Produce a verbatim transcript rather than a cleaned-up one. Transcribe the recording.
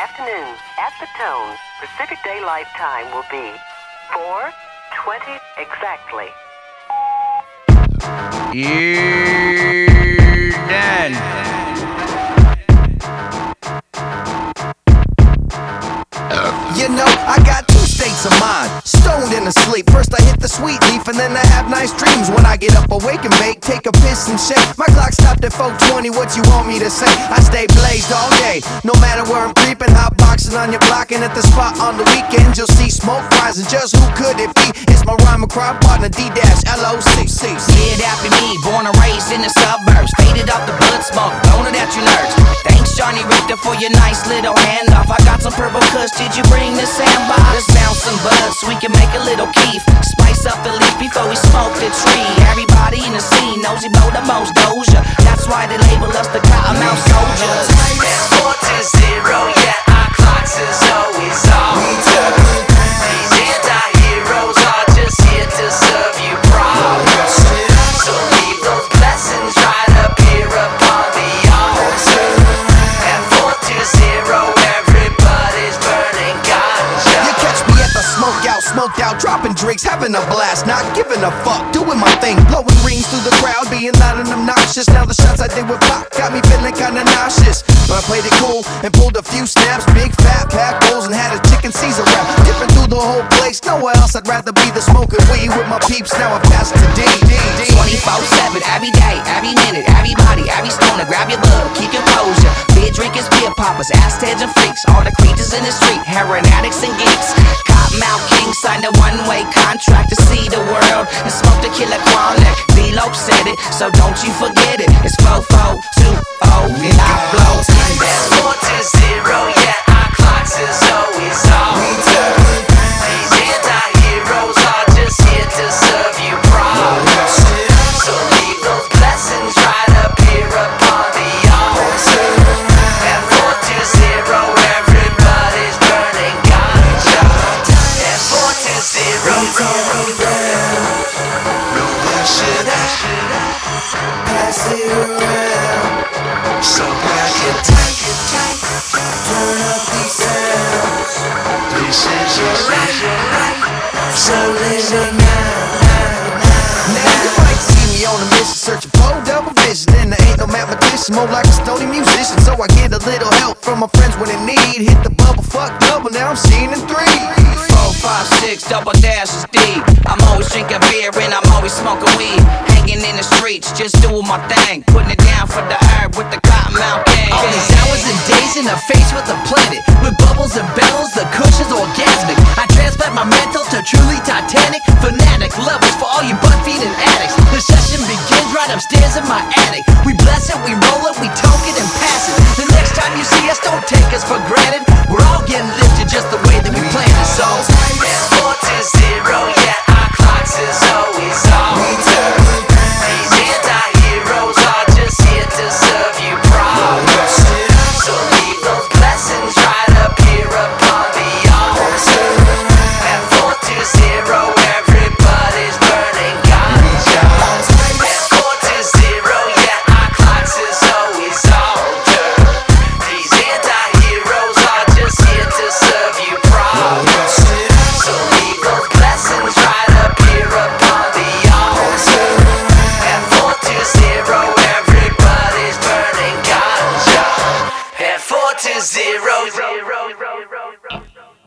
afternoon. At the tone, Pacific Daylight Time will be four twenty exactly. You're done. You know, I got two states of mind, stoned and asleep. First I hit the sweet leaf and then I have nice dreams. When I get up awake and bake, take a piss and shake. My clock stopped at four twenty, what you want me to say? I stay blazed all day, no matter where I'm creeping. Hot boxing on your block and at the spot on the weekends. You'll see smoke rising, just who could it be? It's my rhyme and crime partner, D-L O C C. Kid after me, born and raised in the suburbs. Faded off the blood smoke, blown it at your nerves. Thanks Johnny Richter for your nice little handoff. I got some purple kush, did you bring the sandbox? Let's bounce some buds so we can make a little keef. Spice up the leaf before we smoke the tree. Everybody in the scene knows he blow the most doja. That's why they label us the Cottonmouth Soldiers. It's four to zero, yeah, our clocks is always on. These anti-heroes are just here to serve you problems. So leave those blessings right up here upon the altar. At four to zero, everybody's burning ganja. You catch me at the smoke out, smoked out, dropping drinks, having a blast, not giving a fuck, doing my thing, blowing rings through the crowd, being loud and obnoxious. Now the shots I did with Pop got me feeling kinda nauseous. But I played it cool and pulled a few snaps, big fat pack bowls and had a chicken Caesar wrap. Dipping through the whole place, nowhere else I'd rather be than smoking weed with my peeps. Now I pass it to D, D, D. twenty-four seven, every day, every minute, everybody, every stoner, grab your bud, keep your posure. Beer drinkers, beer poppers, Aztecs and freaks, all the creatures in the street, heroin addicts and geeks. Cottonmouth King signed a one-way contract to see the world and smoke the killer chronic. D-Lo said it, so don't you forget it. It's four four two oh and I blow. It's four to zero, yeah, our clocks is always on. These anti-heroes are just here to serve you problems. So leave those blessings right up here upon the altar. At four to zero, everybody's burning ganja. At four to zero, pass it around, so pack it tight, turn up these sounds. This is your right, so listen now. Now you might see me on a mission, searching for double vision, and I ain't no mathematician, more like a stony musician. So I get a little help from my friends when they need. Hit the bubble, fuck double, now I'm seeing in three. Four, five, six, double dash is deep. I'm always drinking beer and I'm always smoking weed. Hanging in the streets, just doing my thing. Putting it down for the herb with the Cottonmouth Gang. All these hours and days in the face with the planet, with bubbles and bellows, the kush is orgasmic. I transplant my mental to truly titanic. Fanatic levels for all you butt-feeding addicts. The session begins right upstairs in my attic. We bless it, we roll it, we toke it and pass it. The next time you see us, don't take us for granted. We're all getting lifted just the way that we planned it. So it's four to zero, yeah, our clocks is always on. These anti-heroes are just here to serve you problems. So leave those blessings right up here upon the altar. At four to zero, everybody's burning ganja. At four to zero, yeah, our clocks is always altered. These anti-heroes are just here to serve you problems. So leave those blessings right up here upon the altar. At four to zero, everybody's burning ganja. At four to zero.